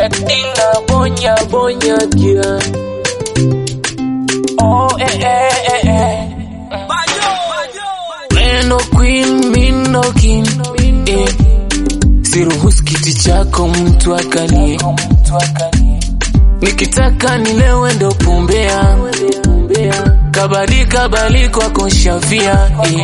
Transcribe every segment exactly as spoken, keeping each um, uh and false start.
Adina bonya bonya kia. Oh eh eh eh eh. Meno queen mino king. Eh. Siruhusu kiti chako mtu akalie. Nikitaka nilewe ndo pumbea. Kabali kabali kwa konshafia. Eh.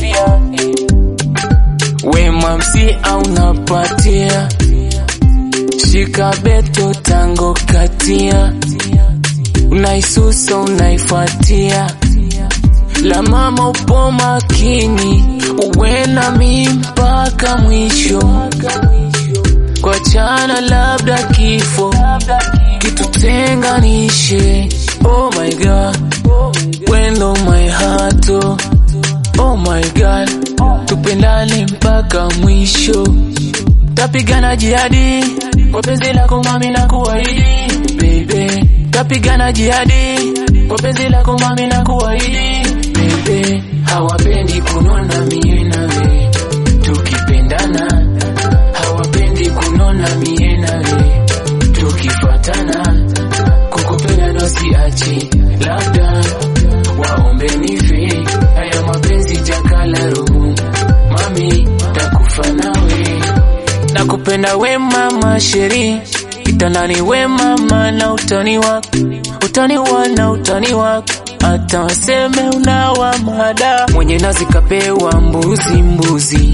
We mamsi au napatia. Shika beto tango katia. Unaisusa unaifatia. La mama upo makini. Uwe na mimi mpaka mwisho. Kwa chana labda kifo kitutenganishe. Oh my God, wendo my heart. Oh, oh my God, tupendane mpaka mwisho. Tapigana jihadi kwa penzi lako mami na kuahidi baby. Tapigana jihadi kwa penzi lako mami na kuahidi baby. Hawapendi kunona mie nawe tukipendana. Hawapendi kunona mie nawe tukifatana. Kukupenda ndo siachi, labda waombe nife. Haya mapenzi jakala roho mami takufa nawe. Nakupenda we mama sheri. Kitandani we mama na utani wako. Utani wana utani wako. Hata waseme unawa mada. Mwenye nazi kapewa mbuzi mbuzi.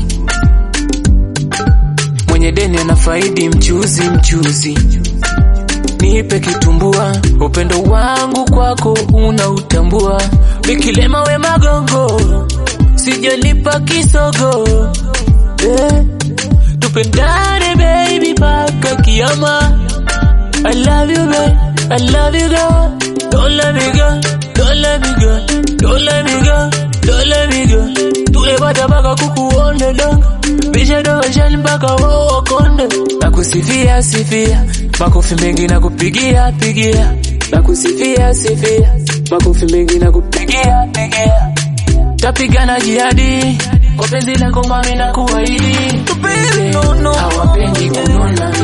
Mwenye deni anafaidi mchuzi mchuzi. Nipe kitumbua. Upendo wangu kwako unautambua. Bikilema we magongo. Sijalipa kisogo. Eh. Tupendane baby paka kiyama. I love you babe, I love you girl. Don't let me go, don't let me go, don't let me go, don't let me go. Tuebata baka kukuonde donga. Bisha doga shani baka wao konde. Nakusifia sifia, makofi mengi nakupigia pigia. Nakusifia sifia, makofi mengi nakupigia pigia. Tapigana jihadi kwa penzi lako mami na kuahidi. Hawapendi kunona